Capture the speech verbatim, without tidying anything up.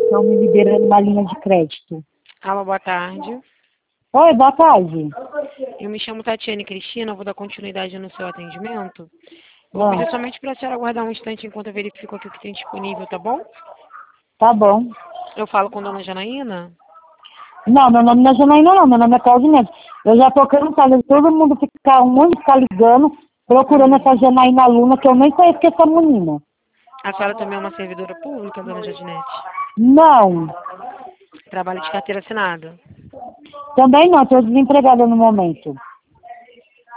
estão me liberando uma linha de crédito. Alô, boa tarde. Oi, boa tarde. Eu me chamo Tatiane Cristina, vou dar continuidade no seu atendimento. Vou Ah, pedir somente para a senhora aguardar um instante enquanto eu verifico aqui o que tem disponível, tá bom? tá bom. Eu falo com dona Janaína? Não, meu nome não é Janaína, não. Meu nome é Claudinete. Eu já tô cansada de todo mundo ficar, um monte ficar ligando, procurando essa Janaína Luna, que eu nem conheço que essa menina. A senhora também é uma servidora pública, dona Jadinete? Não, Trabalho de carteira assinada. também não, estou desempregada no momento.